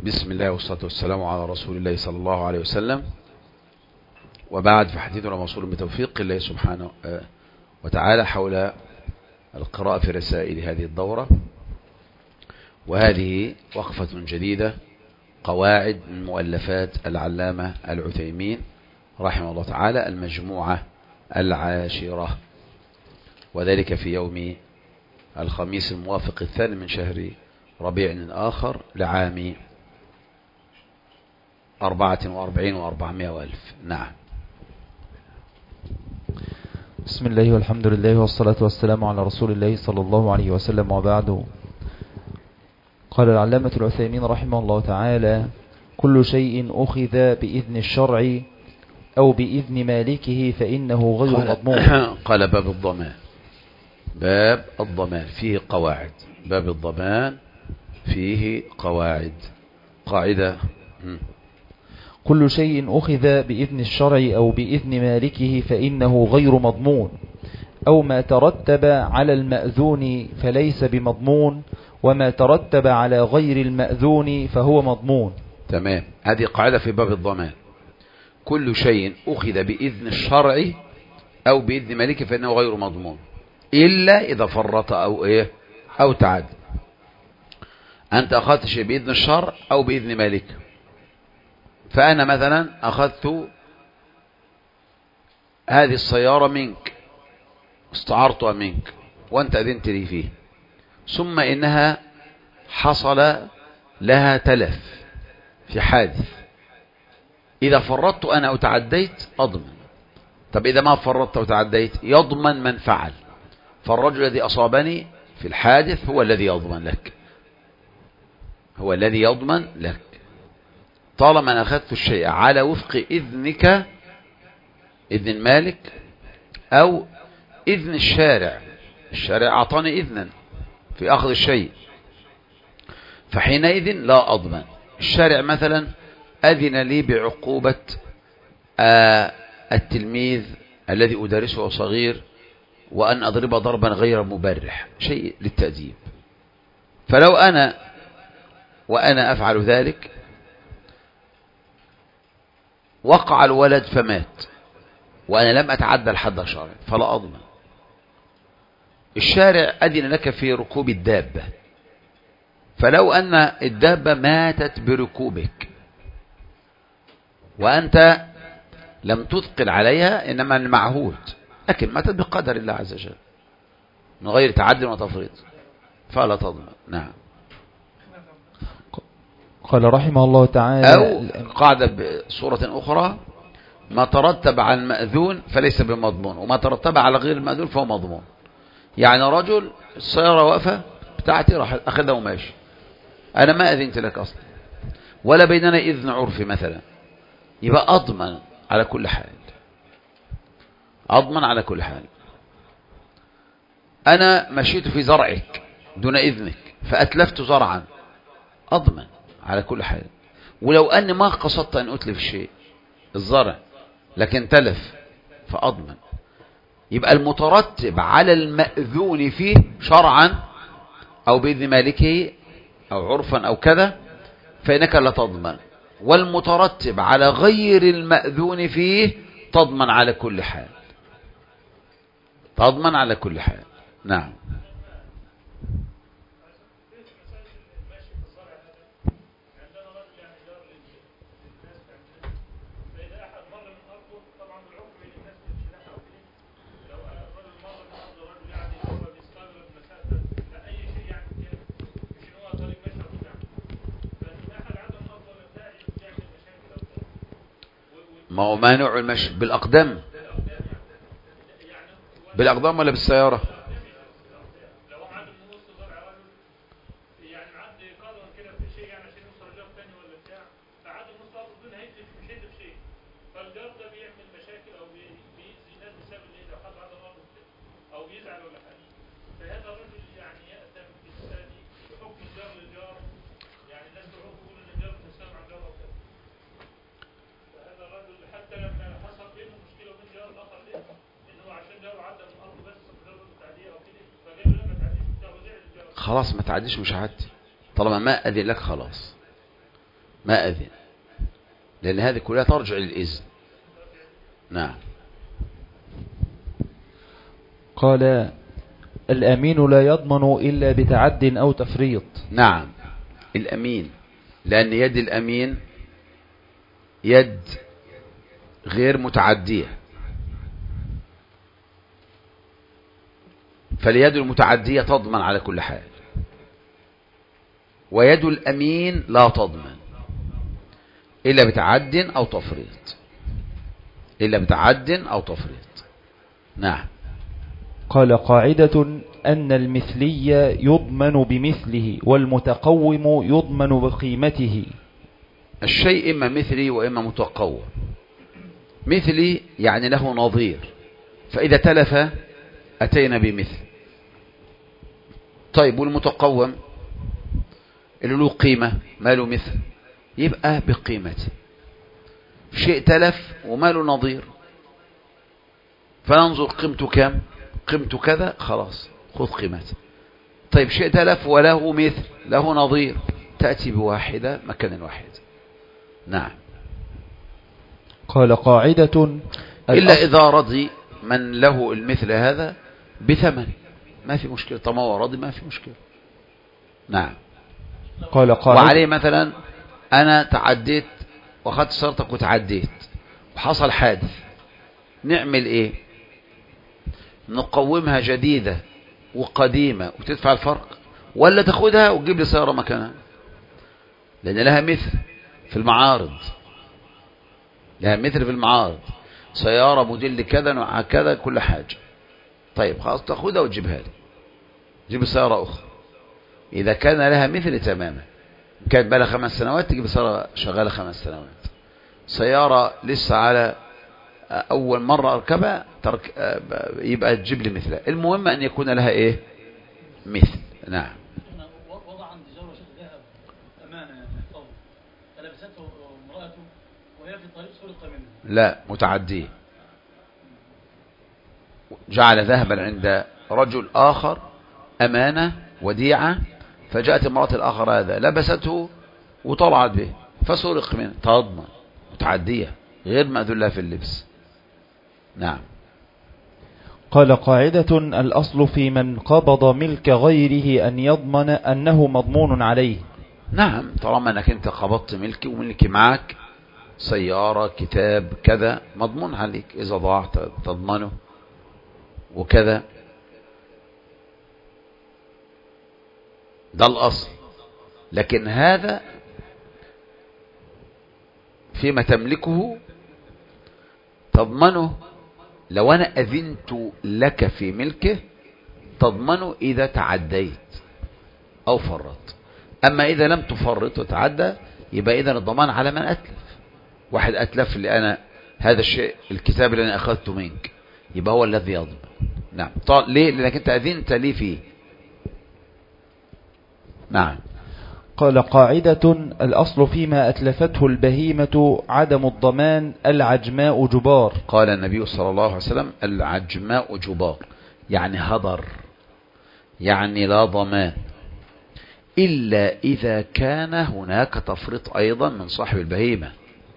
بسم الله والصلاة والسلام على رسول الله صلى الله عليه وسلم، وبعد، فحديثنا موصول بتوفيق الله سبحانه وتعالى حول القراءة في رسائل هذه الدورة. وهذه وقفة جديدة، قواعد من مؤلفات العلامة العثيمين رحمه الله تعالى، المجموعة العاشرة، وذلك في يوم الخميس الموافق 2 من شهر ربيع الآخر لعام 44 و400 وألف. نعم. بسم الله والحمد لله والصلاة والسلام على رسول الله صلى الله عليه وسلم، وبعد. قال العلامة العثيمين رحمه الله تعالى: كل شيء أخذ بإذن الشرع أو بإذن مالكه فإنه غير مضمون. قال باب الضمان. باب الضمان فيه قواعد. باب الضمان فيه قواعد. قاعدة: كل شيء أخذ بإذن الشرع أو بإذن مالكه فإنه غير مضمون، أو ما ترتب على المأذون فليس بمضمون، وما ترتب على غير المأذون فهو مضمون. تمام. هذه قاعدة في باب الضمان. كل شيء أخذ بإذن الشرع أو بإذن مالكه فإنه غير مضمون، إلا إذا فرط أو تعد. أنت أخذت شيء بإذن الشرع أو بإذن مالك. فأنا مثلا أخذت هذه السيارة منك، استعرتها منك وأنت أذنت لي فيه، ثم إنها حصل لها تلف في حادث. إذا فرطت أنا وتعديت أضمن. طب إذا ما فرطت وتعديت يضمن من فعل. فالرجل الذي أصابني في الحادث هو الذي يضمن لك، هو الذي يضمن لك، طالما أنا أخذت الشيء على وفق إذنك، إذن المالك أو إذن الشارع. الشارع أعطاني إذنا في أخذ الشيء، فحينئذ لا أضمن. الشارع مثلا أذن لي بعقوبة التلميذ الذي أدرسه صغير، وأن أضرب ضربا غير مبرح، شيء للتأديب. فلو وأنا أفعل ذلك وقع الولد فمات وأنا لم أتعدى الحد الشرعي فلا أضمن. الشارع أذن لك في ركوب الدابة، فلو أن الدابة ماتت بركوبك وأنت لم تثقل عليها، إنما المعهود، لكن ماتت بقدر الله عز وجل من غير تعد وتفريط، فلا تضمن. نعم. قال رحمه الله تعالى: أو قاعدة بصورة أخرى: ما ترتب على المأذون فليس بمضمون، وما ترتب على غير المأذون فهو مضمون. يعني رجل السيارة واقفة بتاعتي راح أخذها وماشي، أنا ما أذنت لك أصلا ولا بيننا إذن عرفي مثلا، يبقى أضمن على كل حال. أضمن على كل حال. أنا مشيت في زرعك دون إذنك فأتلفت زرعا، أضمن على كل حال. ولو أني ما قصدت أن أتلف الشيء، الزرع، لكن تلف، فأضمن. يبقى المترتب على المأذون فيه شرعا أو بإذن مالكه أو عرفا أو كذا فإنك لا تضمن، والمترتب على غير المأذون فيه تضمن على كل حال. تضمن على كل حال. نعم. ما هو مانع المشي بالأقدام؟ بالأقدام ولا بالسيارة؟ خلاص ما تعديش، مش هعدي طالما ما أذن لك. خلاص ما أذن، لأن هذه كلها ترجع للإذن. نعم. قال الأمين لا يضمن إلا بتعد أو تفريط. نعم، الأمين، لأن يد الأمين يد غير متعدية، فاليد المتعدية تضمن على كل حال، ويد الأمين لا تضمن إلا بتعد أو تفريط، إلا بتعد أو تفريط. نعم. قال قاعدة أن المثلي يضمن بمثله والمتقوم يضمن بقيمته. الشيء إما مثلي وإما متقوم. مثلي يعني له نظير، فإذا تلف أتينا بمثل. طيب والمتقوم اللي له قيمة ما له مثل يبقى بقيمته. شيء تلف وما له نظير، فننظر قيمته كم، قيمته كذا، خلاص خذ قيمته. طيب شيء تلف وله مثل له نظير، تأتي بواحدة مكان الواحد. نعم. قال قاعدة إلا إذا رضي من له المثل هذا بثمن ما في مشكلة، طالما هو راضي ما في مشكلة. نعم. قال قاعدة وعليه مثلا أنا تعديت وأخذت شرطك وتعديت وحصل حادث، نعمل إيه؟ نقومها جديدة وقديمة وتدفع الفرق، ولا تاخدها وتجيب لي سيارة مكانها؟ لأن لها مثل في المعارض، لها مثل في المعارض، سيارة موديل كذا نوعها كذا كل حاجة. طيب خلاص تاخدها وتجيبها لي، تجيب سيارة أخرى إذا كان لها مثل تماما. كانت بقى لها 5 سنوات تجيب سيارة شغالة 5 سنوات. سيارة لسه على أول مرة أركبها يبقى تجيب لي مثلها. المهم أن يكون لها إيه؟ مثل. نعم. وضع عند جارة شيخ ذهب أمانة يعني محفظة، فلبسته امرأته وهي في الطريق سرق منه. لا، متعدية. جعل ذهبا عند رجل آخر أمانة وديعة، فجاءت امرأة الآخر هذا لبسته وطلعت به فسرق منه، تضمن، متعدية غير مأذون لها في اللبس. نعم. قال قاعدة الأصل في من قبض ملك غيره أن يضمن أنه مضمون عليه. نعم، طالما أنك أنت قبضت ملكي وملكي معك، سيارة كتاب كذا، مضمون عليك، إذا ضاع تضمنه وكذا، ده الأصل. لكن هذا فيما تملكه تضمنه، لو أنا أذنت لك في ملكه تضمنه إذا تعديت أو فرط. أما إذا لم تفرط وتعدى يبقى إذا الضمان على من أتلف. واحد أتلف اللي أنا هذا الشيء الكتاب اللي أنا أخذته منك، يبقى هو الذي يضمن. نعم. ليه؟ لأنك أنت أذنت لي فيه. نعم. قال قاعدة الأصل فيما أتلفته البهيمة عدم الضمان العجماء جبار. قال النبي صلى الله عليه وسلم العجماء جبار، يعني هدر، يعني لا ضمان إلا إذا كان هناك تفريط أيضا من صاحب البهيمة.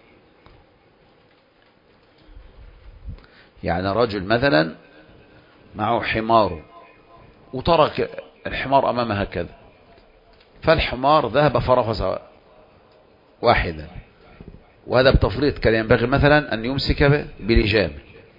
يعني رجل مثلا معه حمار وترك الحمار أمامها كذا، فالحمار ذهب فرفس واحدا، وهذا بتفريط. كان ينبغي مثلا أن يمسك بلجام،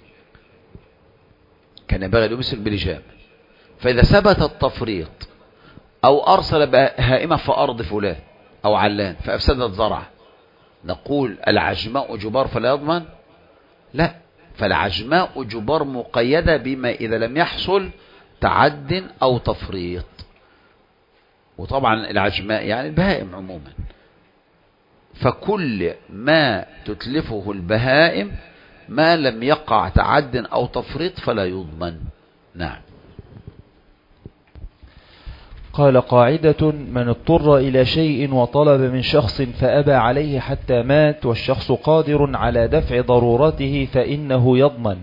كان ينبغي أن يمسك بلجام. فإذا ثبت التفريط أو أرسل بهائمة في أرض فلان أو علان فأفسدت زرعه، نقول العجماء جبار فلا يضمن؟ لا، فالعجماء جبار مقيدة بما إذا لم يحصل تعد أو تفريط. وطبعا العجماء يعني البهائم عموما، فكل ما تتلفه البهائم ما لم يقع تعد أو تفريط فلا يضمن. نعم. قال قاعدة من اضطر إلى شيء وطلب من شخص فأبى عليه حتى مات والشخص قادر على دفع ضرورته فإنه يضمن.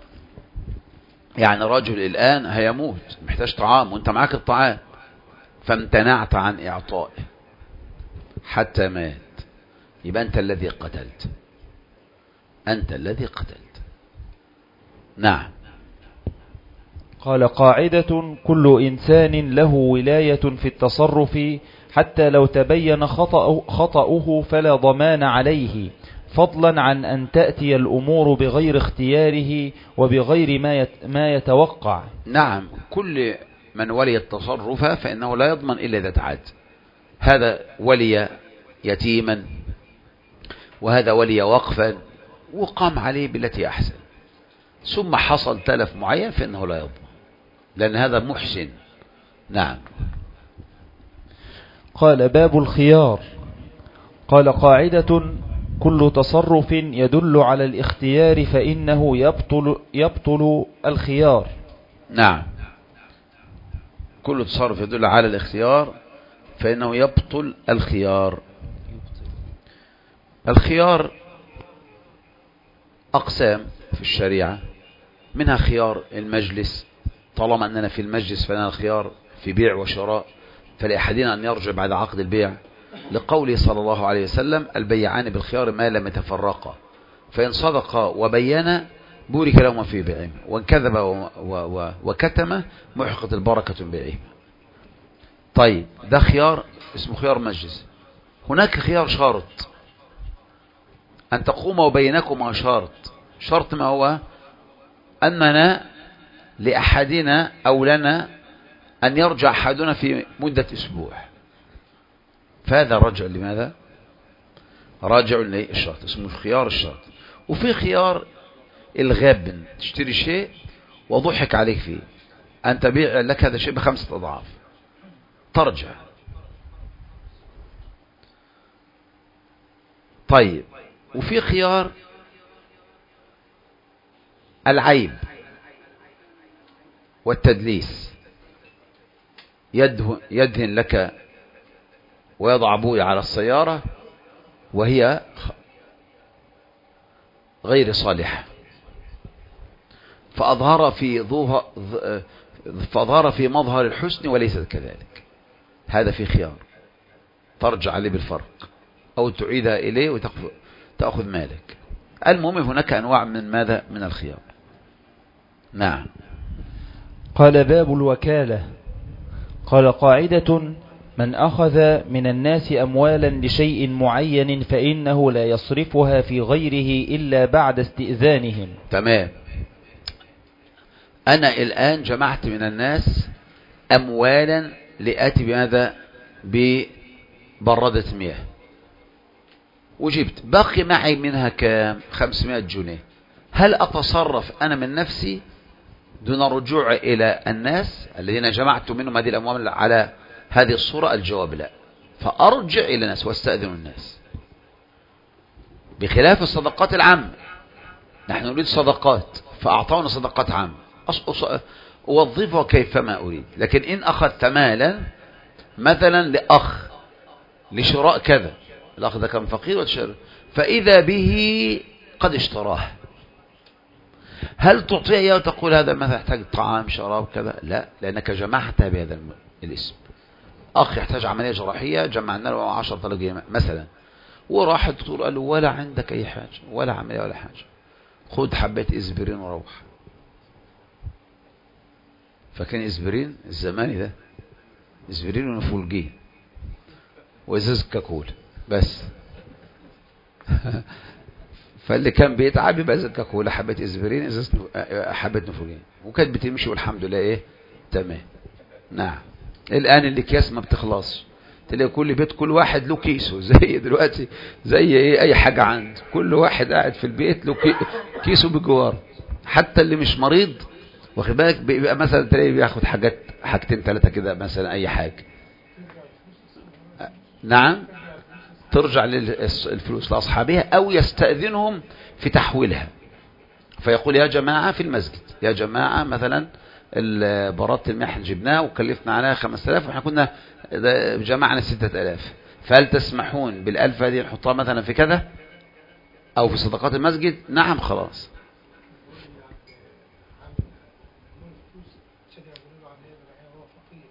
يعني رجل الآن هيموت محتاج طعام وانت معاك الطعام، فامتنعت عن إعطائه حتى مات، يبقى أنت الذي قتلت، أنت الذي قتلت. نعم. قال قاعدة: كل إنسان له ولاية في التصرف حتى لو تبين خطأه فلا ضمان عليه، فضلا عن أن تأتي الأمور بغير اختياره وبغير ما يتوقع. نعم، كل من ولي التصرف فإنه لا يضمن إلا إذا تعاد. هذا ولي يتيما وهذا ولي وقفا وقام عليه بالتي أحسن، ثم حصل تلف معين فإنه لا يضمن، لأن هذا محسن. نعم. قال: باب الخيار. قال قاعدة: كل تصرف يدل على الاختيار فإنه يبطل الخيار. نعم، كل تصرف يدل على الاختيار فإنه يبطل الخيار. الخيار أقسام في الشريعة، منها خيار المجلس، طالما أننا في المجلس فلنا الخيار في بيع وشراء، فلأحدنا أن يرجع بعد عقد البيع، لقوله صلى الله عليه وسلم: البيعان بالخيار ما لم يتفرقا، فإن صدقا وبينا بورك لهما في بيعهما، وإن كذب وكتم محقت البركة بيعهما. طيب، ده خيار اسمه خيار مجلس. هناك خيار شرط، أن تقوم وبينكما شرط ما هو؟ أننا لأحدنا أو لنا أن يرجع أحدنا في مدة أسبوع، فهذا رجع لماذا؟ راجع للشرط، اسمه خيار الشرط. وفي خيار الغاب، تشتري شيء وضحك عليك فيه، أن تبيع لك هذا الشيء ب5 أضعاف، ترجع. طيب، وفي خيار العيب والتدليس، يدهن لك ويضع بوية على السيارة وهي غير صالحة، فأظهر في مظهر الحسن وليست كذلك، هذا في خيار، ترجع عليه بالفرق أو تعيدها إليه وتأخذ مالك. المهم هناك أنواع من ماذا؟ من الخيار. نعم. قال: باب الوكالة. قال قاعدة: من أخذ من الناس أموالا لشيء معين فإنه لا يصرفها في غيره إلا بعد استئذانهم. تمام. أنا الآن جمعت من الناس أموالا لآتي بماذا؟ ببردة مياه، وجبت بقي معي منها كام؟ 500 جنيه. هل أتصرف أنا من نفسي دون رجوع إلى الناس الذين جمعت منهم هذه الأموال على هذه الصورة؟ الجواب لا، فأرجع إلى الناس واستأذن الناس، بخلاف الصدقات العامة. نحن نريد صدقات فأعطونا صدقات عامة، أوظفها كيفما أريد. لكن إن أخذت مالا مثلا لأخ لشراء كذا، الأخ ده كان فقير وتشرى، فإذا به قد اشتراه، هل تعطيه إياه وتقول هذا مثلا يحتاج طعام شراب كذا؟ لا، لأنك جمعتها بهذا الاسم. أخ يحتاج عملية جراحية، جمعنا له 10,000 جنيه مثلا، وراح الدكتور قال له: ولا عندك أي حاجة ولا عملية ولا حاجة، خد حبة إسبرين وروح. فكان إسبرين الزماني ده إسبرين ونفولجين وإزاز كاكولا بس. فاللي كان بيتعب يبقى إزاز كاكولا، حبة إسبرين، إزاز حبة نفولجين، وكانت بتمشي والحمد لله إيه تمام. نعم. الآن الأكياس ما بتخلصش، تلاقي كل بيت كل واحد له كيسه، زي دلوقتي زي إيه أي حاجة عنده، كل واحد قاعد في البيت له كيسه بجوار. حتى اللي مش مريض واخد بالك بيبقى مثلا تلاقيه بياخد حاجتين 3 كده مثلا أي حاجة. نعم، ترجع الفلوس لأصحابها أو يستأذنهم في تحويلها، فيقول: يا جماعة في المسجد، يا جماعة مثلا برادة المياه جبناه وكلفنا عليها 5000 واحنا كنا جمعنا 6000، فهل تسمحون بال1000 هذه نحطها مثلا في كذا أو في صدقات المسجد؟ نعم، خلاص.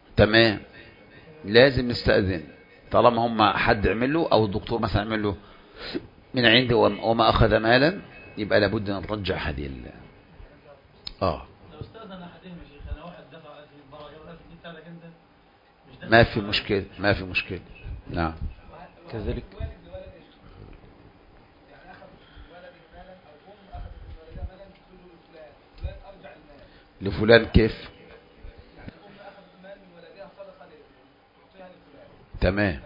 تمام، لازم نستأذن طالما هم حد عمل له أو الدكتور مثلا عمل له من عنده وما أخذ مالا، يبقى لابد أن نرجع هذه لو استأذن أحدهم يا شيخ، أنا واحد دفع 1000 مرة جاب 1000 جنيه بتاعك أنت، مش دافع. ما في مشكلة، ما في مشكلة. نعم. كذلك لفلان كيف؟ تمام.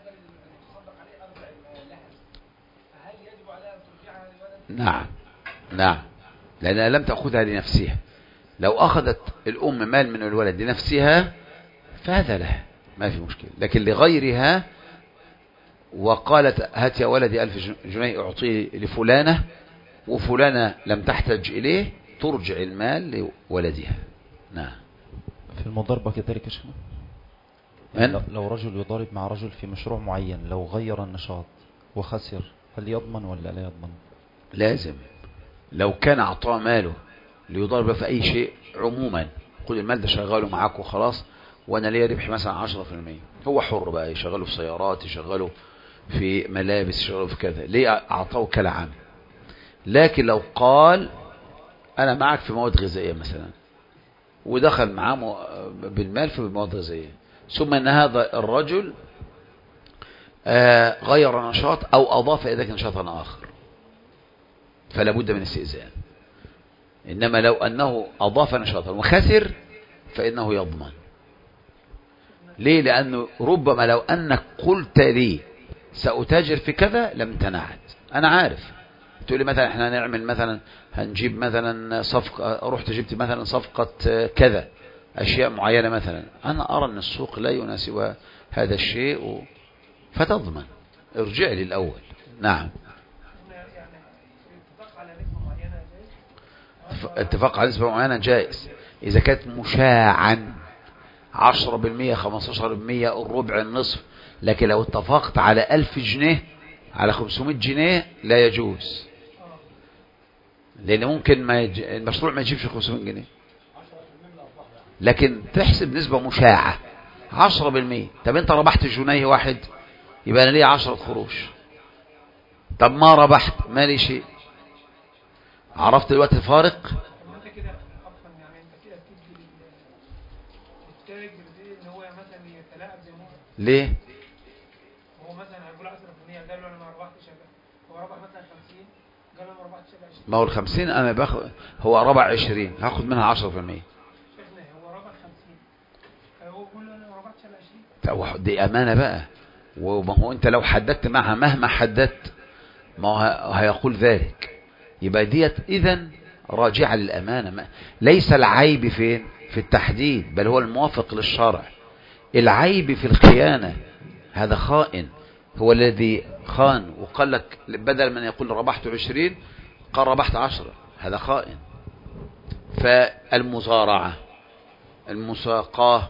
نعم نعم، لأنها لم تأخذها لنفسها. لو أخذت الأم مال من الولد لنفسها فهذا له ما في مشكلة، لكن لغيرها وقالت هات يا ولدي 1000 جنيه أعطيه لفلانة وفلانة لم تحتج إليه، ترجع المال لولدها. نعم. في المضاربة كذلك يا شيخنا، لو رجل يضارب مع رجل في مشروع معين، لو غير النشاط وخسر، هل يضمن ولا لا يضمن؟ لازم. لو كان أعطاه ماله ليضارب في أي شيء عموما، قل المال ده شغاله معاك وخلاص، وأنا ليه ربح مثلا 10%، هو حر بقى، يشغله في سيارات، يشغله في ملابس، يشغله في كذا، ليه أعطاه كالعام. لكن لو قال أنا معك في مواد غذائية مثلا، ودخل معاه بالمال في مواد غذائية، ثم أن هذا الرجل غير نشاط أو أضاف إلى ذلك نشاطا آخر، فلا بد من استئذان. إنما لو أنه أضاف نشاطا وخسر فإنه يضمن. ليه؟ لأنه ربما لو أنك قلت لي سأتاجر في كذا لم تنعت، أنا عارف. تقول لي مثلا احنا هنعمل مثلا، هنجيب مثلا صفقة، رحت جبت مثلا صفقة كذا أشياء معينة مثلا، أنا أرى أن السوق لا يناسبها هذا الشيء فتضمن. ارجع لي الأول. نعم. اتفاق على نسبة معينة جائز إذا كانت مشاعا 10%، 15%، الربع، النصف. لكن لو اتفقت على 1000 جنيه على 500 جنيه لا يجوز، لأن ممكن المشروع ما يجيبش 500 جنيه. لكن تحسب نسبة مشاعة 10%. طب انت ربحت جنيه واحد، يبقى انا ليه 10 قروش. طب ما ربحت ما لي شيء. عرفت الوقت الفارق؟ ليه؟ هو مثلا هيقول 10%، قال له انا ما ربحتش، هو ربح مثلا 50، قال له ما ربحتش 20. ما هو ال 50 انا باخد، هو ربح 20، هاخد منها 10%. شيخنا هو ربح 50، فهو بيقول له انا ما ربحتش الا 20. دي امانه بقى. وما هو انت لو حددت معها مهما حددت ما هو هيقول ذلك، يبقى ديت اذا راجعه للامانه. ليس العيب فين؟ في التحديد، بل هو الموافق للشرع. العيب في الخيانة، هذا خائن، هو الذي خان وقال لك بدل من يقول ربحت 20 قال ربحت 10، هذا خائن. فالمزارعة، المساقاه،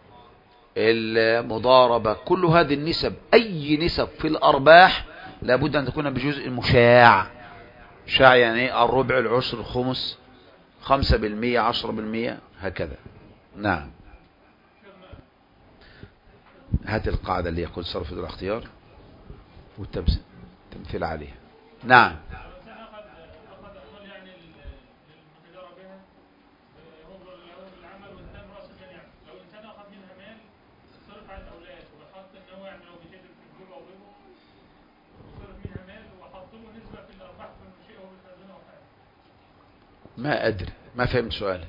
المضاربة، كل هذه النسب، أي نسب في الأرباح لابد أن تكون بجزء مشاع. شاع يعني الربع، العشر، الخمس، 5%، 10%، هكذا. نعم. هات القاعدة اللي يقول صرف الاختيار والتمثيل عليها. نعم. ما أدري، ما فهمت سؤالك.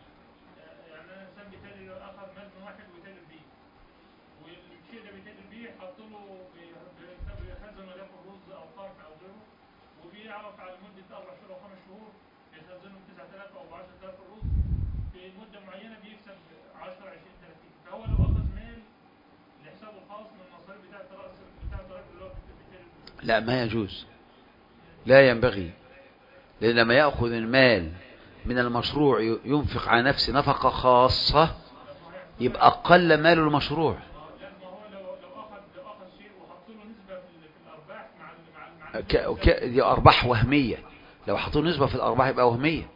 لا ما يجوز، لا ينبغي، لأن لما يأخذ المال من المشروع ينفق على نفسه نفقة خاصة يبقى أقل مال المشروع. دي أرباح وهمية، لو حطوا نسبة في الأرباح يبقى وهمية.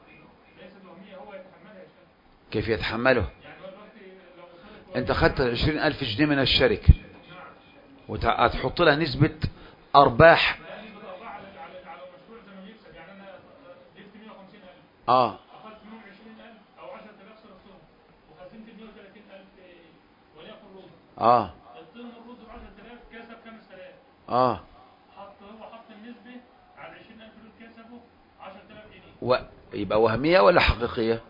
كيف يتحمله؟ أنت خدت 20,000 جنيه من الشركة وهتحط لها نسبة أرباح أخذت منهم 20,000 أو 10,000 صرفتهم وخزنت 130,000 وليكن رز. الطن الرز ب 10,000 كسب 5,000. حط النسبة على 20,000 دول كسبوا 10,000 جنيه. يبقى وهمية ولا حقيقية؟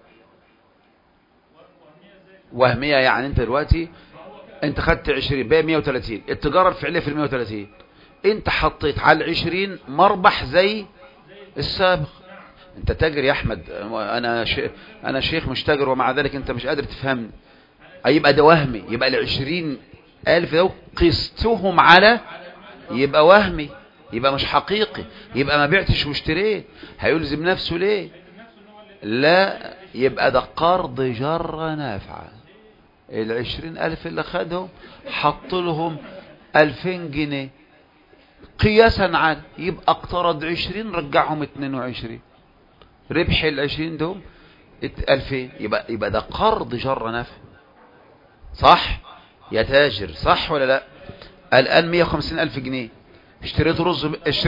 وهمية. يعني انت دلوقتي انت خدت 20 باقي 130. التجارة الفعلية في 130 انت حطيت على 20 مربح زي السابق. انت تاجر يا احمد. انا شيخ مش تاجر، ومع ذلك انت مش قادر تفهمني. يبقى ده وهمي. يبقى ال20,000 ده قستهم على، يبقى وهمي، يبقى مش حقيقي، يبقى ما بعتش واشتريت. هيلزم نفسه ليه؟ لا، يبقى ده قرض جر نافعة. 20,000 اللي خدهم حط لهم 2,000 جنيه قياسا على، يبقى اقترض 20 رجعهم 22. ربح 20 دول 2000. يبقى ده قرض جر نافع. صح يا تاجر؟ صح ولا لا؟ الآن 150,000 جنيه اشتريت رز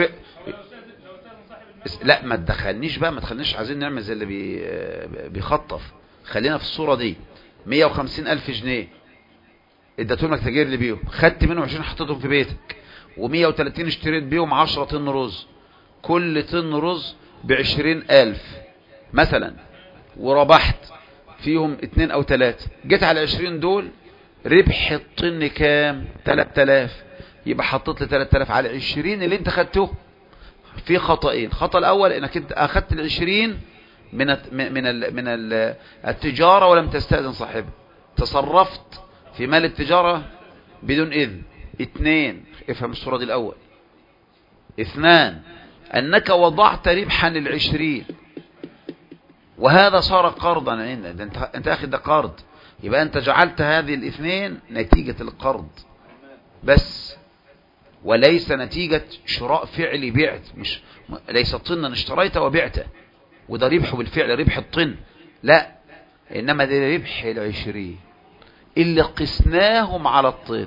لا ما تدخلنيش بقى، ما تخلنيش عايزين نعمل زي اللي بيخطف. خلينا في الصورة دي. 150,000 جنيه اديتهم لك تاجر لي بيهم، خدت منهم 20 حطيتهم في بيتك، و130 اشتريت بيهم 10 طن رز. كل طن رز ب20,000 مثلا، وربحت فيهم 2 أو 3. جيت على 20 دول ربح الطن كام؟ 3000. يبقى حطيت لي 3000 على 20 اللي انت خدته. في خطأين. خطأ الأول انك انت اخدت 20 من التجارة ولم تستأذن صاحبها، تصرفت في مال التجارة بدون إذن. 2، افهم الصورة دي الأول. 2، أنك وضعت ربحا لل20 وهذا صار قرضا. انت اخذ ده قرض، يبقى انت جعلت هذه 2 نتيجة القرض بس، وليس نتيجة شراء فعلي بعت. ليس طنا اشتريت وبعته وده ربحه بالفعل، ربح الطن، لا، انما ده ربح 20 اللي قسناهم على الطن.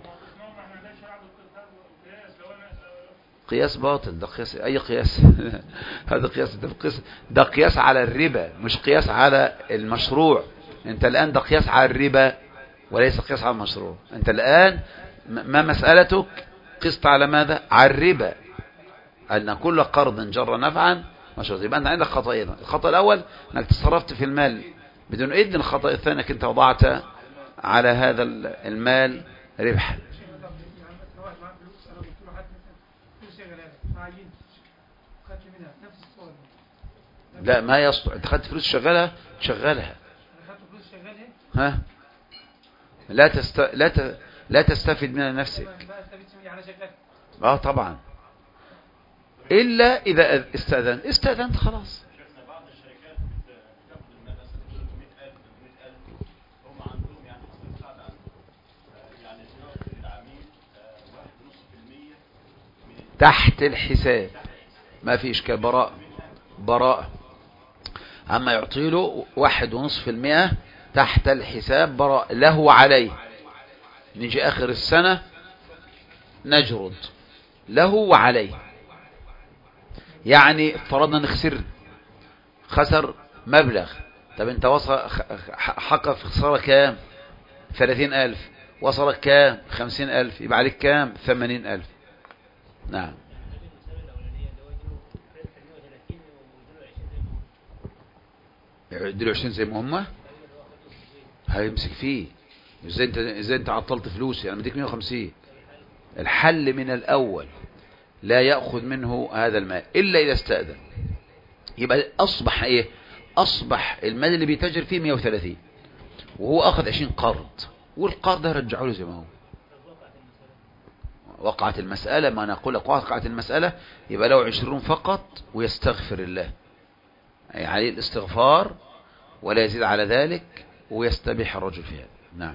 قياس باطل. ده قياس اي قياس؟ هذا ده قياس على الربا، مش قياس على المشروع. انت الان ده قياس على الربا وليس قياس على المشروع. انت الان ما مسألتك؟ قست على ماذا؟ على الربا، ان كل قرض جر نفعا مشروط. يبقى انت عندك خطأين. الخطأ الاول انك تصرفت في المال بدون اذن. الخطأ الثاني انك انت وضعت على هذا المال ربحا. لا ما يصلح. انت خدت فلوس شغالها تشغلها. ها لا تستفيد منها نفسك. طبعا، الا اذا استأذنت خلاص. بعض الشركات بتاخد المال 300,000 400,000 هم عندهم يعني حصل مساعدة عنهم، يعني بيعطي للعميل 1.5% تحت الحساب. ما في اشكال. براءة. اما يعطي له 1.5% تحت الحساب براء له وعليه. نيجي اخر السنة نجرد له وعليه. يعني فرضنا ان خسر مبلغ. طب انت حقق في خسارة كام؟ 30,000. وصلك كام؟ 50,000. يبقى عليك كام؟ 80,000. نعم. يديله 20 زي ما هم هيمسك فيه. ازاي انت عطلت فلوسي؟ انا بديك 150. الحل من الاول لا يأخذ منه هذا المال الا اذا استأذن. يبقى اصبح ايه؟ اصبح المال اللي بيتاجر فيه 130 وهو اخذ 20 قرض، والقرض ده رجعه له زي ما هو. وقعت المسألة. ما نقول لك وقعت المسألة، يبقى له 20 فقط ويستغفر الله، يعني عليه الاستغفار ولا يزيد على ذلك، ويستبيح الرجل في هذا. نعم.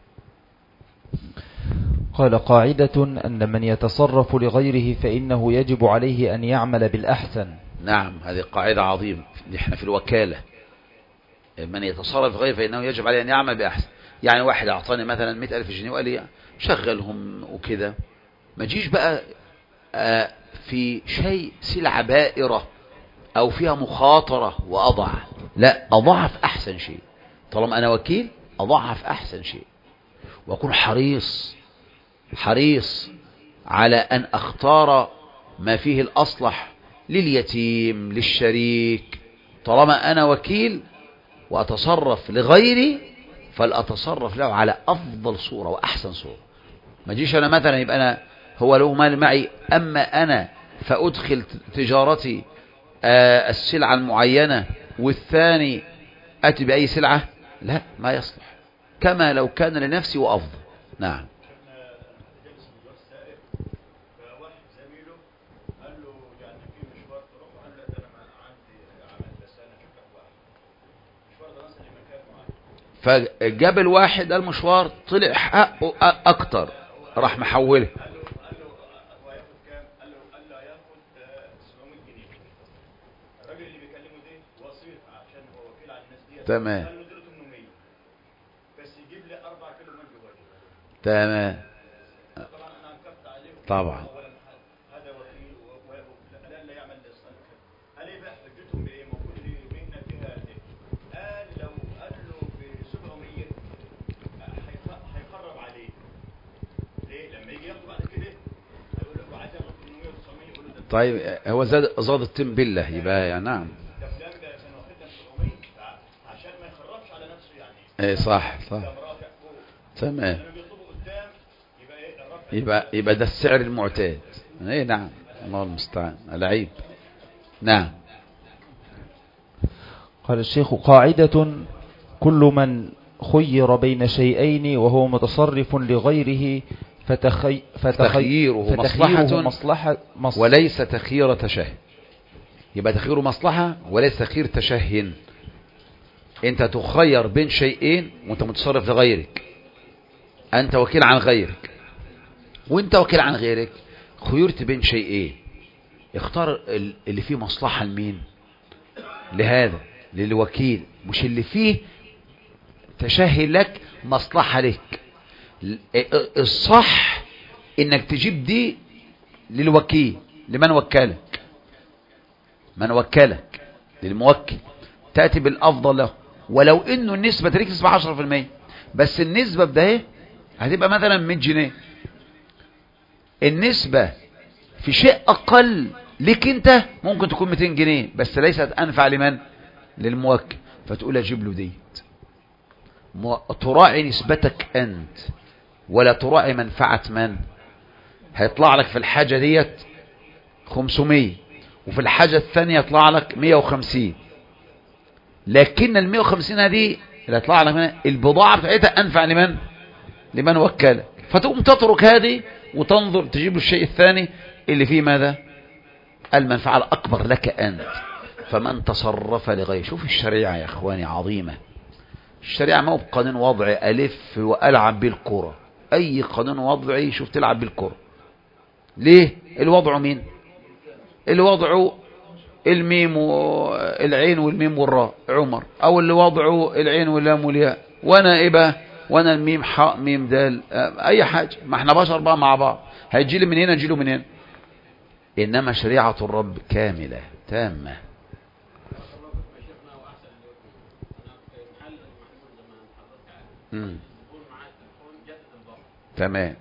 قال: قاعدة أن من يتصرف لغيره فإنه يجب عليه أن يعمل بالأحسن. نعم، هذه قاعدة عظيمة. نحن في الوكالة، من يتصرف لغيره فإنه يجب عليه أن يعمل بأحسن. يعني واحد أعطاني مثلا 100,000 جنيه وقال لي شغلهم وكده، ما جيش بقى في شيء سلعة بائرة او فيها مخاطرة واضع، لا، اضعف احسن شيء. طالما انا وكيل اضعف احسن شيء، واكون حريص على ان اختار ما فيه الاصلح لليتيم للشريك. طالما انا وكيل واتصرف لغيري فلأتصرف له على افضل صورة واحسن صورة. ما جيش انا مثلا يبقى انا هو له مال معي، اما انا فادخل تجارتي السلعة المعينة والثاني اتي باي سلعة، لا، ما يصلح، كما لو كان لنفسي وافضل. نعم. فجاب الواحد المشوار طلع حقه اكتر، راح محوله. تمام تمام طبعا. طيب هو زاد التم بالله يبقى يعني. نعم. ايه صح تمام. يبقى ده السعر المعتاد. ايه نعم، الله المستعان، العيب. نعم. قال الشيخ: قاعدة: كل من خير بين شيئين وهو متصرف لغيره فتخييره مصلحة وليس تخيير تشهي. يبقى تخيير مصلحة وليس تخيير تشهي. انت تخير بين شيئين وانت متصرف لغيرك، انت وكيل عن غيرك وانت وكيل عن غيرك، خيرت بين شيئين، اختار اللي فيه مصلحة لمين؟ لهذا، للوكيل، مش اللي فيه تشهي لك، مصلحة لك. الصح انك تجيب دي للوكيل، لمن وكلك، من وكلك، للموكل، تأتي بالافضل له، ولو انه النسبة تريك تسبة 10%، بس النسبة بده هتبقى مثلا 100 جنيه. النسبة في شيء اقل لك انت ممكن تكون 200 جنيه، بس ليست انفع لمن؟ للموكل. فتقول اجيب له ديت، تراعي نسبتك انت ولا تراعي منفعة من. هيطلع لك في الحاجة ديت 500، وفي الحاجة الثانية يطلع لك 150، لكن ال 150 هذه اللي هيطلع لك منها البضاعة بتاعتها انفع لمن؟ لمن وكلك. فتقوم تترك هذه وتنظر تجيب له الشيء الثاني اللي فيه ماذا؟ المنفعة الأكبر لك أنت. فمن تصرف لغيره. شوف الشريعة يا أخواني عظيمة. الشريعة ما هو بقانون وضعي ألف وألعب بالكرة. أي قانون وضعي شوف تلعب بالكرة. ليه؟ الوضع مين؟ الوضع الميم والعين والميم والراء عمر، أو اللي وضعه العين واللام والياء، وأنا إيه بقى؟ وانا الميم حاء ميم دال، اي حاجة. ما احنا بشر بقى مع بعض، هيجي لي من هنا يجي له من هنا. انما شريعة الرب كاملة تامة. تمام.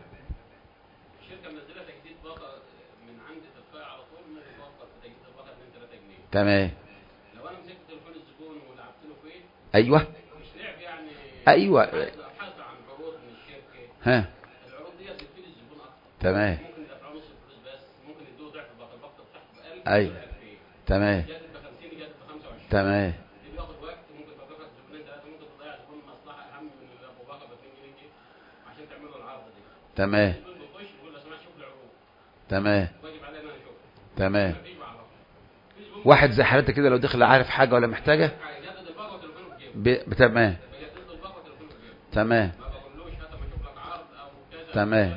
تمام. لو انا مسكت تليفون الزبون ولعبت له فيه، ايوه مش لعب يعني. ايوه. ابحث عن عروض من الشركه. ها. العروض دي بتفيد الزبون اكتر. تمام. ممكن يدفعوا نص الفلوس بس، ممكن يدوه ضعف الباقه بتاعته ب 1000. ايوه. تمام. جت ب 50 جت ب 25. تمام. دي بياخد وقت، ممكن توقفك زبونين ثلاثه، ممكن تضيع زبون مصلحه اهم من ابو باقه ب 2 جنيه عشان تعملوا العرض دي. تمام. الزبون بيخش يقول لو سمحت شوف لي عروض. تمام. واجب علينا انا اشوفها. تمام. واحد زي حالتك كده لو دخل عارف حاجة ولا محتاجة تمام. تمام. تمام.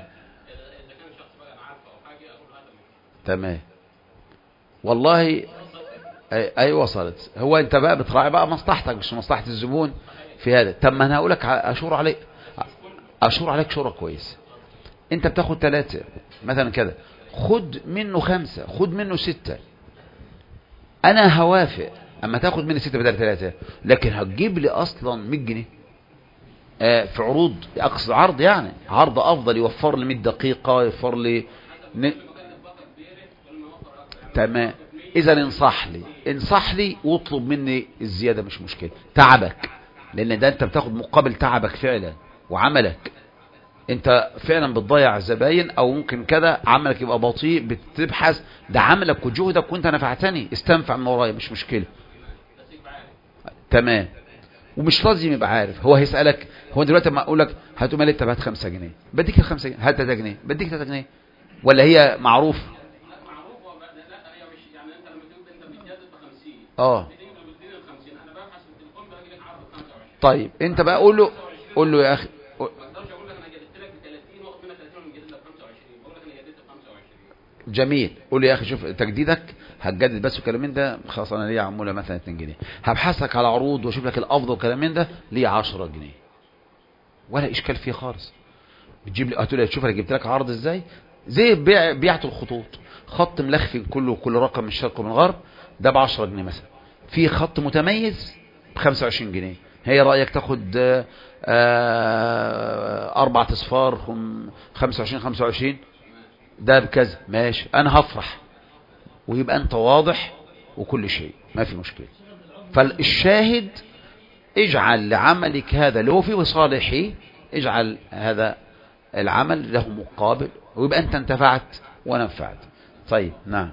تمام. والله اي وصلت. هو انت بقى بتراعي بقى مصلحتك مش مصلحة الزبون في هذا. طب ما انا هقول لك اشور عليك شورى كويس. انت بتاخد 3 مثلا كده، خد منه 5، خد منه 6. انا هوافق اما تاخد مني 6 بدل 3، لكن هتجيب لي اصلا 100 جنيه في عروض، اقصد عرض يعني عرض افضل يوفر لي 100 دقيقة، يوفر لي تمام. اذا انصح لي واطلب مني الزيادة، مش مشكلة. تعبك، لان ده انت بتاخد مقابل تعبك فعلا وعملك. انت فعلا بتضيع الزباين، او ممكن كده عملك يبقى بطيء، بتبحث، ده عملك وجهدك وانت نفعتني، استنفع من ورايا، مش مشكلة. تمام. ومش لازم يبقى عارف، هو هيسألك. هو دلوقتي ما اقول لك هاتوا مال، انت هات 5 جنيه بديك ال 5 جنيه، هات 3 جنيه بديك 3 جنيه، ولا هي معروف؟ طيب انت بقى قول له يا اخي، جميل، قول لي يا اخي شوف تجديدك هتجدد بس وكلام من ده، خلاص انا ليا عموله مثلا 2 جنيه، هبحثك على عروض واشوف لك الافضل وكلام من ده، ليا 10 جنيه ولا اشكال فيه خالص. بتجيب لي هتقول لي شوف انا جبت لك عرض ازاي، زي بيعه الخطوط، خط ملخفي كل رقم من الشرق ومن الغرب، ده ب 10 جنيه مثلا. في خط متميز ب 25 جنيه، هي رايك تاخد 4 اصفار 25 ده بكذا، ماشي، انا هفرح، ويبقى انت واضح وكل شيء ما في مشكلة. فالشاهد اجعل لعملك هذا اللي هو فيه صالحي، اجعل هذا العمل له مقابل، ويبقى انت انتفعت ونفعت. طيب نعم.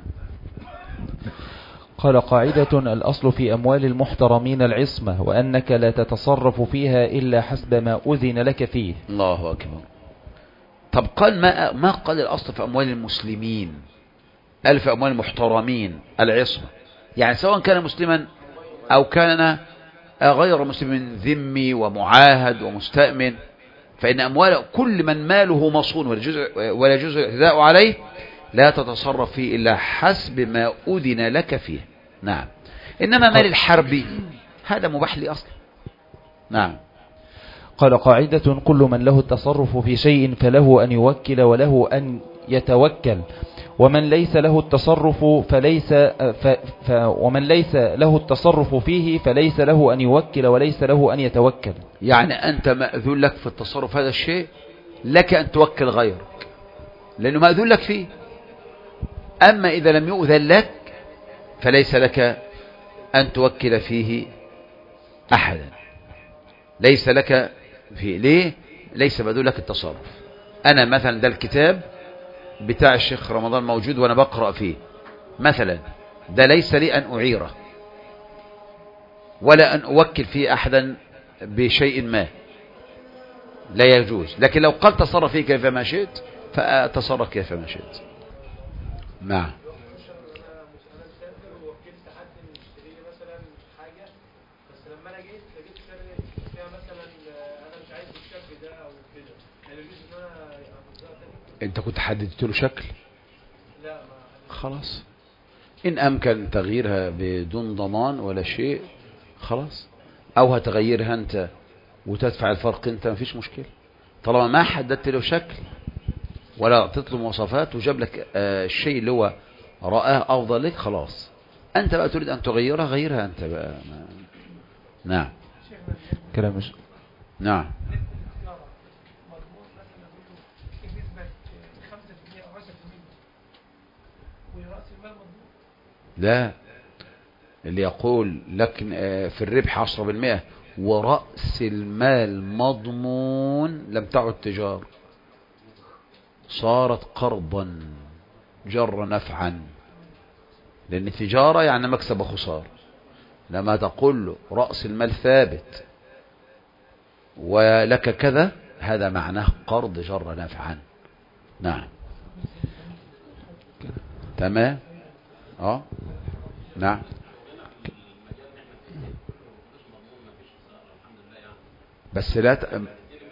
قال قاعدة: الأصل في أموال المحترمين العصمة، وأنك لا تتصرف فيها إلا حسب ما أذن لك فيه. الله أكبر. طب قال ما قال الأصل في أموال المسلمين، قال في أموال المحترمين العصمة، يعني سواء كان مسلما أو كان غير مسلم، ذمي ومعاهد ومستأمن، فإن أموال كل من ماله مصون ولا يجوز الاعتداء عليه لا تتصرف فيه إلا حسب ما أذن لك فيه. نعم. إنما مال الحرب هذا مباح لي أصلا. نعم. قال قاعدة: كل من له التصرف في شيء فله أن يوكل وله أن يتوكل، ومن ليس له التصرف ومن ليس له التصرف فيه فليس له أن يوكل وليس له أن يتوكل. يعني أنت مأذون لك في التصرف هذا الشيء، لك أن توكل غيرك لأنه مأذون لك فيه. أما إذا لم يؤذن لك فليس لك أن توكل فيه أحدا، ليس لك فيه. ليه؟ ليس مأذون لك التصرف. أنا مثلا ده الكتاب بتاع الشيخ رمضان موجود وأنا بقرأ فيه مثلا، ده ليس لي أن أعيره ولا أن أوكل فيه أحدا بشيء ما، لا يجوز. لكن لو قال تصرف فيه كيفما شئت فأتصرف كيفما شئت. نعم. انت كنت حددت له شكل؟ لا، خلاص، ان امكن تغييرها بدون ضمان ولا شيء خلاص، او هتغيرها انت وتدفع الفرق انت، مفيش مشكلة، طالما ما حددت له شكل ولا تطلب مواصفات وجاب لك الشيء اللي هو رآه افضل لك، خلاص. انت بقى تريد ان تغيرها، غيرها انت بقى. نعم. كلام مش نعم. لا، اللي يقول لك في الربح 10% ورأس المال مضمون لم تعد تجارة، صارت قرضا جر نفعا، لأن التجارة يعني مكسب وخسارة. لما تقول له رأس المال ثابت ولك كذا، هذا معناه قرض جر نفعا. نعم. تمام. نعم. بس لا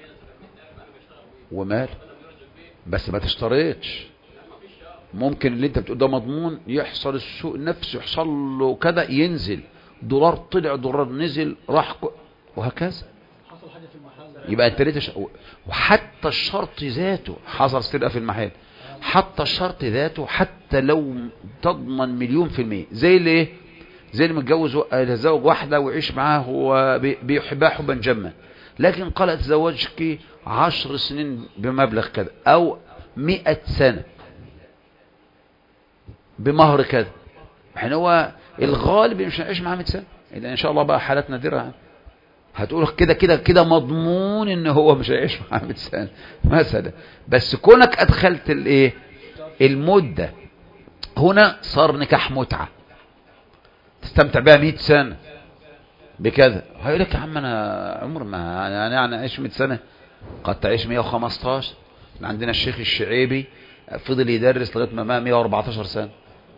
ومال، بس ما تشتريتش. ممكن اللي انت بتقول ده مضمون يحصل السوق نفسه يحصل له كذا، ينزل دولار طلع دولار نزل راح وهكذا، يبقى انت ليه وحتى الشرط ذاته حصل سرقة في المحل، حتى الشرط ذاته حتى لو تضمن 1,000,000%، زي اللي زي اللي متجوز يتزوج واحدة ويعيش معاه وبيحبها حبا جما، لكن قال أتزوجك 10 سنين بمبلغ كذا أو 100 سنة بمهر كذا، يعني هو الغالب مش هنعيش معاه 100 سنة إلا إن شاء الله بقى حالات نادرة هتقول كده كده كده مضمون إن هو مش هيعيش معاه 100 سنة مثلا. بس كونك أدخلت الإيه المدة هنا صار نكاح متعة تستمتع بها 100 سنة بكذا، هيقول لك يا عم أنا عمر ما يعني أعيش 100 سنة، قد تعيش 115. عندنا الشيخ الشعيبي فضل يدرس لغاية ما 114 سنة،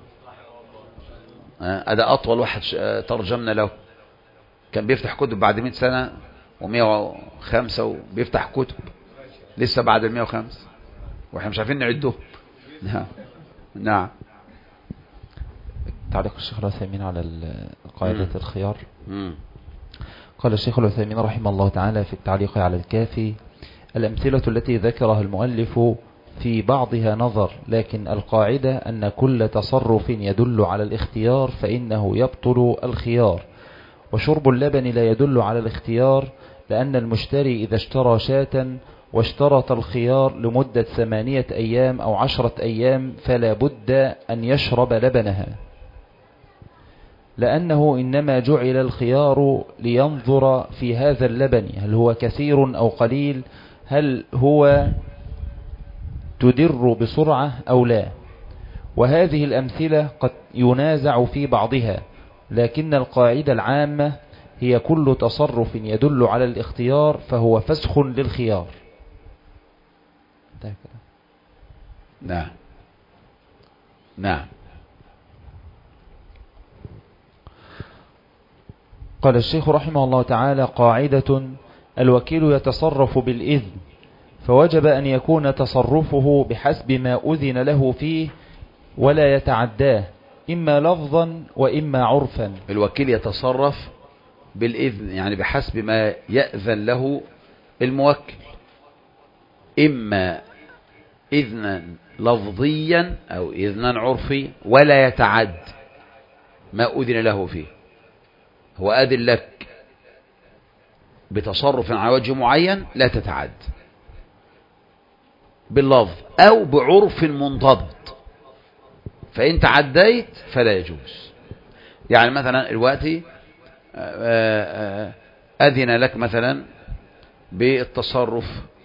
هذا أطول واحد ترجمنا له، كان بيفتح كتب بعد 100 سنة و105 وبيفتح كتب لسه بعد 105 واحنا مش عارفين نعده. نعم. تعليق الشيخ العثيمين على قاعدة الخيار. قال الشيخ العثيمين رحمه الله تعالى في التعليق على الكافي: الأمثلة التي ذكرها المؤلف في بعضها نظر، لكن القاعدة أن كل تصرف يدل على الاختيار فإنه يبطل الخيار، وشرب اللبن لا يدل على الاختيار، لأن المشتري إذا اشترى شاة واشترط الخيار لمدة 8 أيام أو 10 أيام فلا بد أن يشرب لبنها، لأنه إنما جعل الخيار لينظر في هذا اللبن هل هو كثير أو قليل، هل هو تدر بسرعة أو لا. وهذه الأمثلة قد ينازع في بعضها، لكن القاعدة العامة هي كل تصرف يدل على الاختيار فهو فسخ للخيار. نعم نعم. قال الشيخ رحمه الله تعالى: قاعدة: الوكيل يتصرف بالإذن، فوجب أن يكون تصرفه بحسب ما أذن له فيه ولا يتعداه، إما لفظا وإما عرفا. الوكيل يتصرف بالإذن يعني بحسب ما يأذن له الموكل، إما إذنا لفظيا أو إذنا عرفي، ولا يتعد ما أذن له فيه. هو أذن لك بتصرف على وجه معين لا تتعد باللفظ أو بعرف منضبط، فإن تعديت فلا يجوز. يعني مثلا الوقت أذن لك مثلا بالتصرف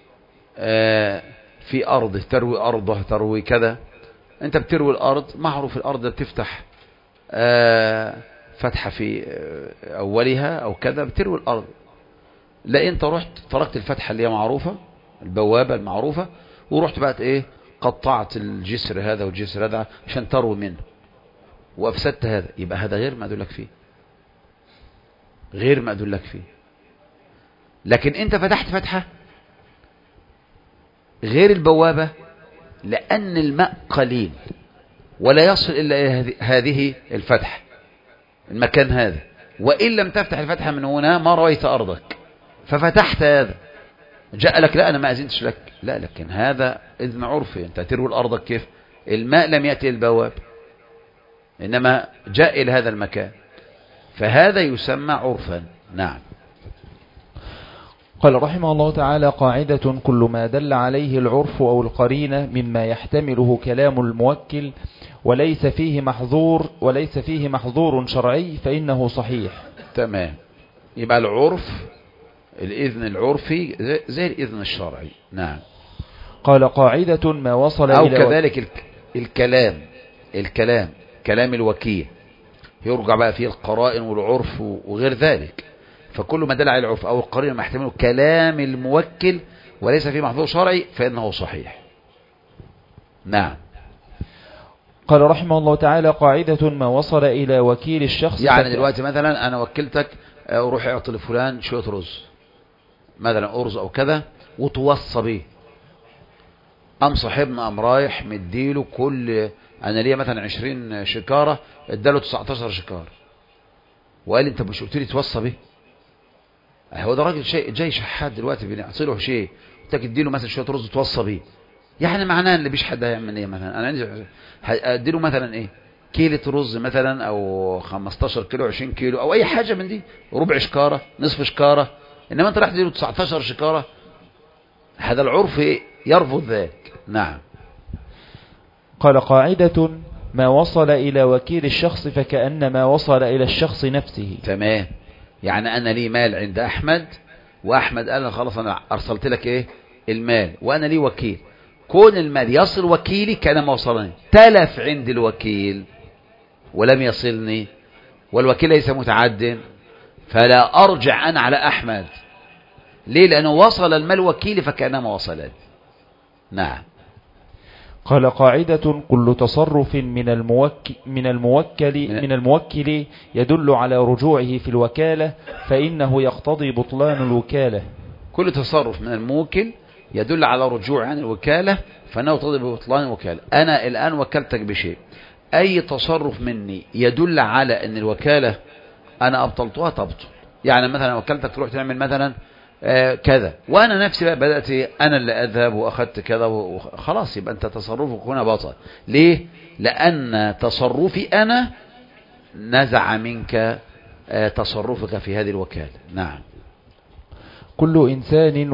في أرض، تروي أرضه، تروي كذا، أنت بتروي الأرض، معروف الأرض بتفتح فتحة في أولها أو كذا، بتروي الأرض. لا أنت رحت تركت الفتحة اللي هي معروفة، البوابة المعروفة، ورحت بقى إيه قطعت الجسر هذا والجسر هذا عشان تروي منه وأفسدت هذا، يبقى هذا غير ما أدلك فيه، غير ما أدلك فيه. لكن أنت فتحت فتحة غير البوابة لأن الماء قليل ولا يصل إلا هذه الفتحة المكان هذا، وإن لم تفتح الفتحة من هنا ما رويت أرضك، ففتحت هذا، جاء لك لا أنا ما أذنتش لك، لا، لكن هذا إذن عرفي، أنت تروي الأرض كيف؟ الماء لم يأتي البواب إنما جاء إلى هذا المكان، فهذا يسمى عرفا. نعم. قال رحمه الله تعالى: قاعدة: كل ما دل عليه العرف أو القرينة مما يحتمله كلام الموكل وليس فيه محظور شرعي فإنه صحيح. تمام. يبقى العرف، الإذن العرفي زي الإذن الشرعي. نعم. قال: قاعدة: ما وصل أو إلى كذلك الكلام كلام الوكيل يرجع بقى فيه القرائن والعرف وغير ذلك، فكل ما دل على العرف أو القرينة ما يحتمله كلام الموكل وليس فيه محظور شرعي فإنه صحيح. نعم. قال رحمه الله تعالى: قاعدة: ما وصل إلى وكيل الشخص، يعني دلوقتي مثلا أنا وكلتك روح اعطي لفلان شوية رز مثلا، أرز أو كذا، وتوصى به، أم صاحبنا أم رايح مديله كل، أنا ليه مثلا 20 شكارة، اداله 19 شكارة، وقال لي أنت مش قلت لي توصى به؟ هو ده راجل شيء جاي شحات دلوقتي بنعطي له شيء، انت تديله مثلا شويه رز توصى بيه، يعني معناه ان مفيش حد هيعمل ايه. مثلا انا عندي اديله مثلا ايه كيلة رز مثلا او 15 كيلو 20 كيلو او اي حاجة من دي، ربع شكارة نصف شكارة، انما انت راح تديله 19 شكارة، هذا العرف يرفض ذلك. نعم. قال قاعدة: ما وصل إلى وكيل الشخص فكأنما وصل إلى الشخص نفسه. تمام. يعني أنا لي مال عند أحمد، وأحمد قال خلاص أنا أرسلت لك إيه المال، وأنا لي وكيل، كون المال يصل وكيلي كأنما وصلني، تلف عند الوكيل ولم يصلني والوكيل ليس متعد، فلا أرجع أنا على أحمد. ليه؟ لأنه وصل المال وكيلي فكأنما وصلني. نعم. قال قاعدة: كل تصرف من الموكل يدل على رجوعه في الوكالة، فإنه يقتضي بطلان الوكالة. كل تصرف من الموكل يدل على رجوع عن الوكالة، فإنه يقتضي بطلان الوكالة. أنا الآن وكلتك بشيء، أي تصرف مني يدل على أن الوكالة أنا أبطلتها تبطل. يعني مثلا وكلتك تروح تعمل مثلا كذا، وأنا نفسي بقى بدأت أنا اللي أذهب وأخذت كذا وخلاص، يبقى أنت تصرفك هنا بطل. ليه؟ لأن تصرفي أنا نزع منك تصرفك في هذه الوكالة. نعم. كل إنسان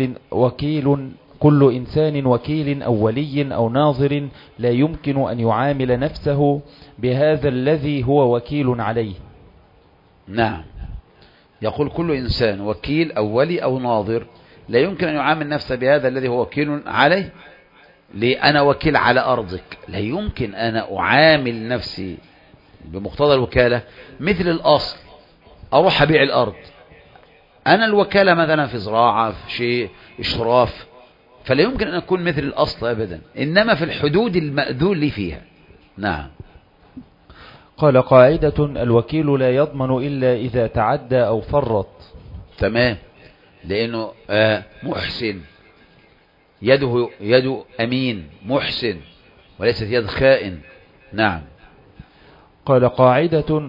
وكيل أو ولي أو ناظر لا يمكن أن يعامل نفسه بهذا الذي هو وكيل عليه. نعم. يقول كل إنسان وكيل أو ولي أو ناظر لا يمكن أن يعامل نفسه بهذا الذي هو وكيل عليه. ليه؟ أنا وكيل على أرضك، لا يمكن أنا أعامل نفسي بمقتضى الوكالة مثل الأصل. أروح أبيع الأرض، أنا الوكالة مثلا في زراعة في شيء إشراف، فلا يمكن أن أكون مثل الأصل أبدا، إنما في الحدود المأذون لي فيها. نعم. قال قاعدة: الوكيل لا يضمن إلا إذا تعدى أو فرط. تمام. لأنه محسن، يده أمين محسن وليست يد خائن. نعم. قال قاعدة: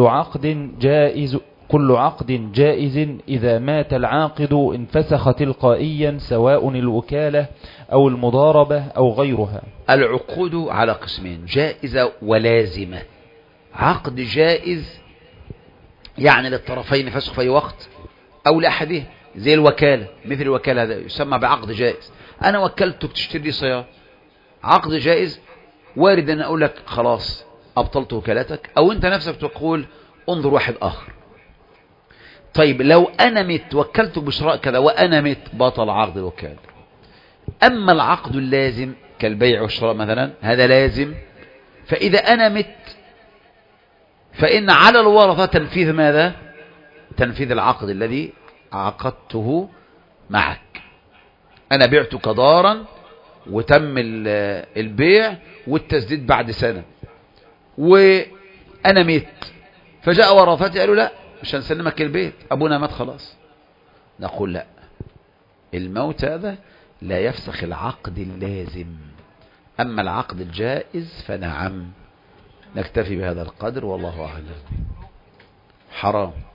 كل عقد جائز إذا مات العاقد انفسخ تلقائيا، سواء الوكالة أو المضاربة أو غيرها. العقود على قسمين: جائزة ولازمة. عقد جائز يعني للطرفين فسخ في أي وقت أو لأحدهم، زي الوكالة، مثل الوكالة هذا يسمى بعقد جائز. أنا وكلتك تشتري لي سيارة، عقد جائز، وارد أن أقول لك خلاص أبطلت وكالتك، أو أنت نفسك تقول انظر واحد آخر. طيب لو أنا مت وكلتك بشراء كذا وأنا مت، بطل عقد الوكالة. أما العقد اللازم كالبيع والشراء مثلا، هذا لازم، فإذا أنا مت فإن على الورثة تنفيذ ماذا؟ تنفيذ العقد الذي عقدته معك. أنا بعتك دارا وتم البيع والتسديد بعد سنة، وأنا مت، فجاء ورثتي قالوا لا مش هنسلمك البيت، أبونا مات خلاص. نقول لا، الموت هذا لا يفسخ العقد اللازم. أما العقد الجائز فنعم. نكتفي بهذا القدر والله أعلم. حرام.